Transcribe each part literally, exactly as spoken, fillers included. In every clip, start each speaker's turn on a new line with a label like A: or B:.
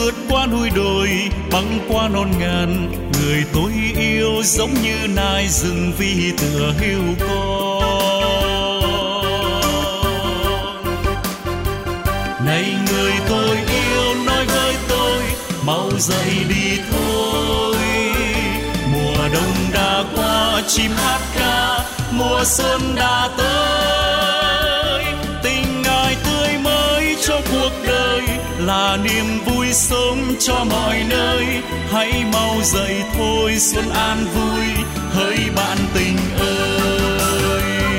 A: vượt qua núi đồi, băng qua non ngàn. Người tôi yêu giống như nai rừng vì tựa hiu con. Này người tôi yêu nói với tôi, mau dậy đi thôi. Mùa đông đã qua, chim hát ca, mùa xuân đã tới. Tình ai tươi mới cho cuộc đời, là niềm vui sống cho mọi nơi. Hãy mau dậy thôi xuân an vui, hỡi bạn tình ơi.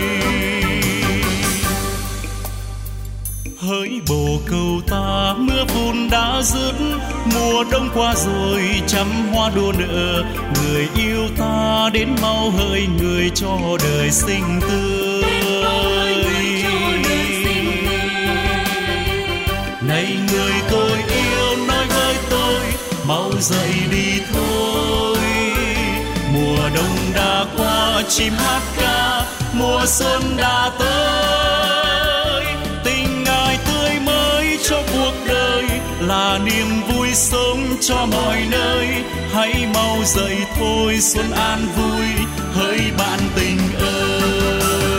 A: Hỡi bồ câu ta, mưa phùn đã dứt, mùa đông qua rồi trăm hoa đua nở. Người yêu ta đến mau hỡi người cho đời xinh tươi. Này người tôi yêu nói với tôi, mau dậy đi thôi. Mùa đông đã qua, chim hát ca, mùa xuân đã tới. Tình ai tươi mới cho cuộc đời, là niềm vui sống cho mọi nơi. Hãy mau dậy thôi xuân an vui, hỡi bạn tình ơi.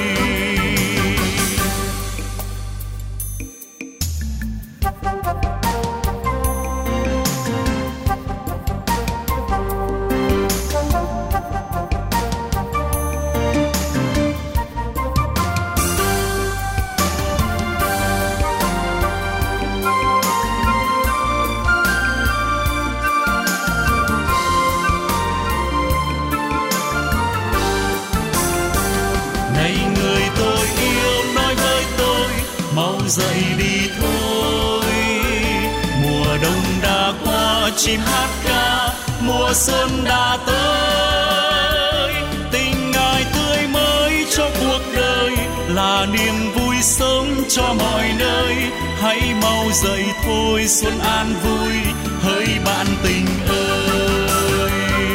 A: Dậy đi thôi, mùa đông đã qua, chim hát ca, mùa xuân đã tới. Tình ai tươi mới cho cuộc đời, là niềm vui sống cho mọi nơi. Hãy mau dậy thôi xuân an vui, hỡi bạn tình ơi.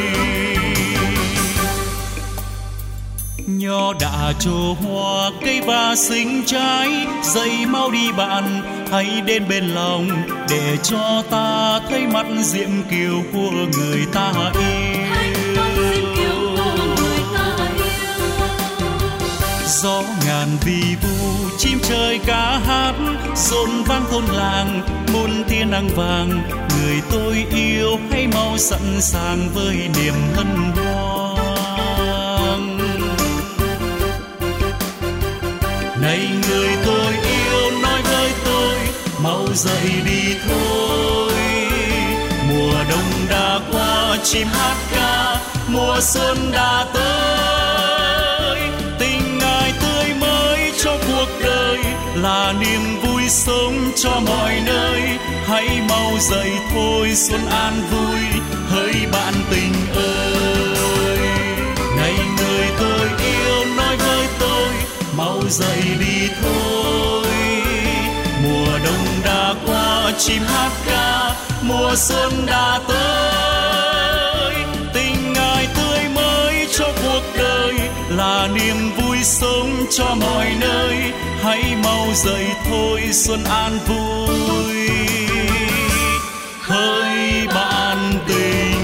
A: Nho đã trổ hoa, cây va xinh trái, dậy mau đi bạn, hãy đến bên lòng, để cho ta thấy mắt diễm kiều của người ta yêu. Gió ngàn vi vu, chim trời ca hát, rộn vang thôn làng, muôn tia nắng vàng. Người tôi yêu hãy mau sẵn sàng với niềm hân hoan. Này người tôi yêu nói với tôi, mau dậy đi thôi. Mùa đông đã qua, chim hát ca, mùa xuân đã tới. Tình ai tươi mới cho cuộc đời, là niềm vui sống cho mọi nơi. Hãy mau dậy thôi xuân an vui, hỡi bạn tình ơi. Này người tôi yêu nói với tôi, mau dậy đi thôi. Mùa đông đã qua, chim hát ca, mùa xuân đã tới. Tình ai tươi mới cho cuộc đời, là niềm vui sống cho mọi nơi. Hãy mau dậy thôi xuân an vui, hỡi bạn tình.